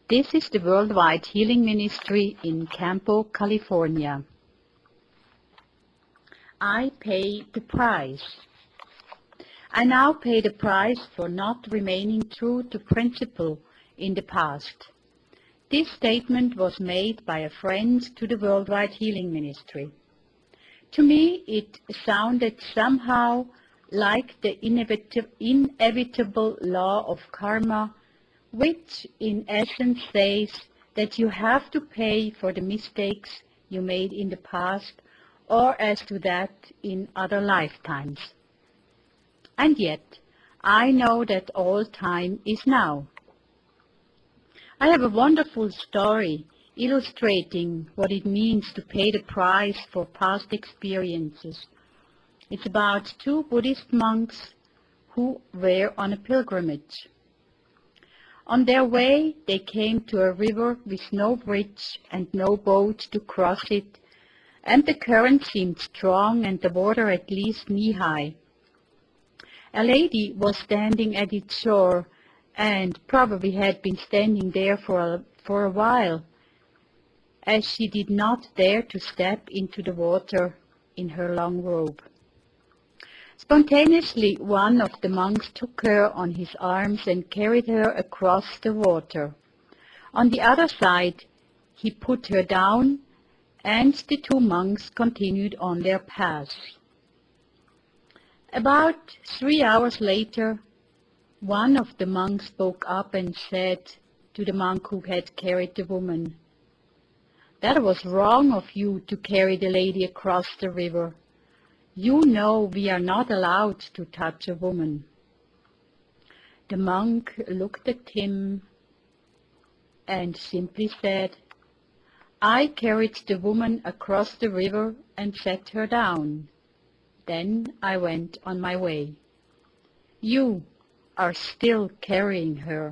This is the Worldwide Healing Ministry in Campo, California. I pay the price. I now pay the price for not remaining true to principle in the past. This statement was made by a friend to the Worldwide Healing Ministry. To me, it sounded somehow like the inevitable law of karma, which in essence says that you have to pay for the mistakes you made in the past, or as to that in other lifetimes. And yet, I know that all time is now. I have a wonderful story illustrating what it means to pay the price for past experiences. It's about two Buddhist monks who were on a pilgrimage. On their way, they came to a river with no bridge and no boat to cross it, and the current seemed strong and the water at least knee-high. A lady was standing at its shore and probably had been standing there for a while, as she did not dare to step into the water in her long robe. Spontaneously, one of the monks took her on his arms and carried her across the water. On the other side, he put her down, and the two monks continued on their path. About 3 hours later, one of the monks spoke up and said to the monk who had carried the woman, "That was wrong of you to carry the lady across the river. You know we are not allowed to touch a woman." The monk looked at him and simply said, "I carried the woman across the river and set her down. Then I went on my way. You are still carrying her."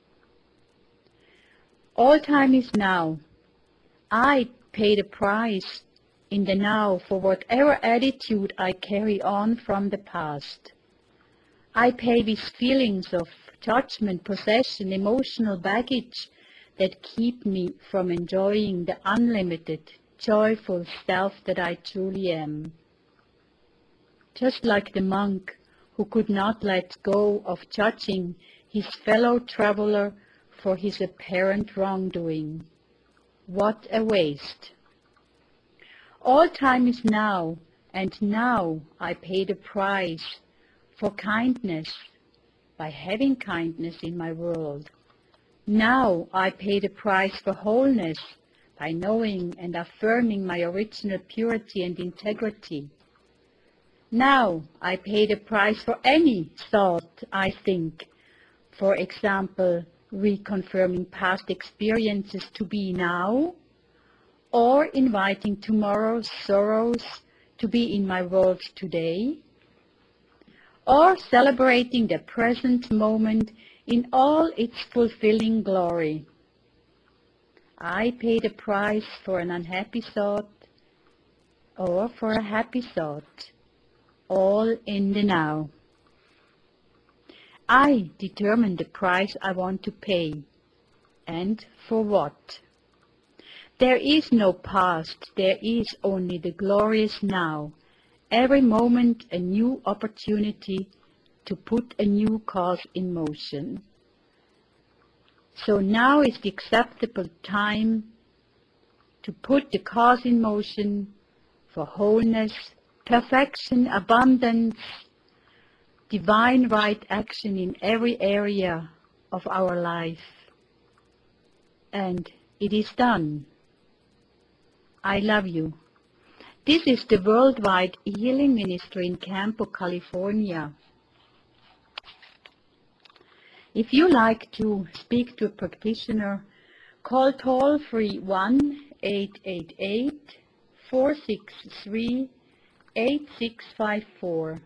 All time is now. I pay the price in the now for whatever attitude I carry on from the past. I pay with feelings of judgment, possession, emotional baggage that keep me from enjoying the unlimited, joyful self that I truly am. Just like the monk who could not let go of judging his fellow traveler for his apparent wrongdoing. What a waste! All time is now, and now I pay the price for kindness by having kindness in my world. Now I pay the price for wholeness by knowing and affirming my original purity and integrity. Now I pay the price for any thought I think, for example, reconfirming past experiences to be now, or inviting tomorrow's sorrows to be in my world today, or celebrating the present moment in all its fulfilling glory. I pay the price for an unhappy thought or for a happy thought, all in the now. I determine the price I want to pay, and for what. There is no past, there is only the glorious now, every moment a new opportunity to put a new cause in motion. So now is the acceptable time to put the cause in motion for wholeness, perfection, abundance, divine right action in every area of our life. And it is done. I love you. This is the Worldwide Healing Ministry in Campo, California. If you like to speak to a practitioner, call toll-free 1-888-463-8654.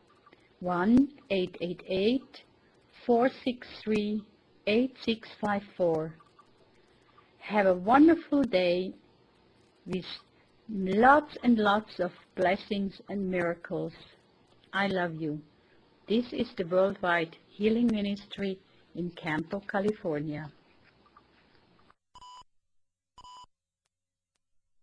1-888-463-8654. Have a wonderful day with lots and lots of blessings and miracles. I love you. This is the Worldwide Healing Ministry in Campo, California.